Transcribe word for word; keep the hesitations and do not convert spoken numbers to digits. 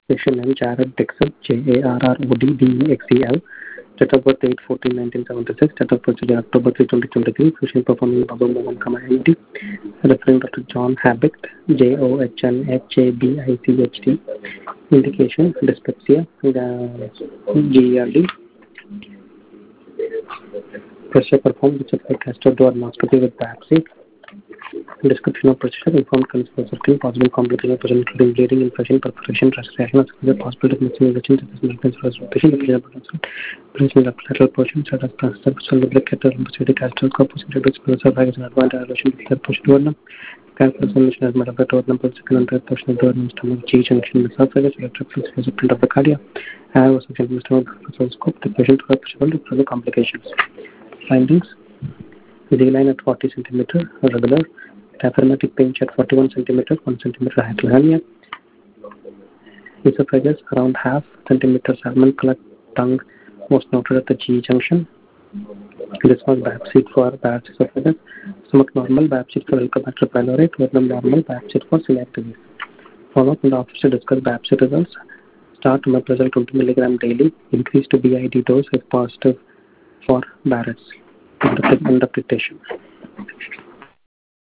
Patient name Jared Dixon, J A R R O D D E X E L. Date of birth eight fourteen nineteen seventy-six. Date of birth October third twenty twenty-three. Patient performing Baba Mohan Kama N D. Referring Doctor John Habbicht, J O H N H A B I C H T. Indication dyspepsia, G E R D. Procedure performed with a castor duodenoscopy with biopsy. Description of procedure: informed consent for certain possible complications present, including bleeding, infection, perforation, respiration, as possible missing injection, such as malignant respiration, operational lateral portion, such as transversal lubricator, lymphocytic hysteroscope, introduced spinosa vagus and advanced dilation with third portion duodenum, calculation as matter of duodenum, second and third portion of duodenum, stomach, G junction, esophagus, electric fields, print of the cardia, have a section of stomach, scope, the patient to have possible further complications. Findings: Z-line at forty centimeter, regular. Diaphragmatic pinch at forty-one centimeter, one centimeter hypohernia. Esophagus around half centimeter salmon colored tongue was noted at the G junction. This was biopsied for Barrett's esophagus. Stomach normal, biopsied for Helicobacter pylori. Duodenum normal, biopsied for celiac disease. Follow up in the office to discuss biopsy results. Start omeprazole twenty milligram daily. Increase to B I D dose if positive for Barrett's. End of dictation.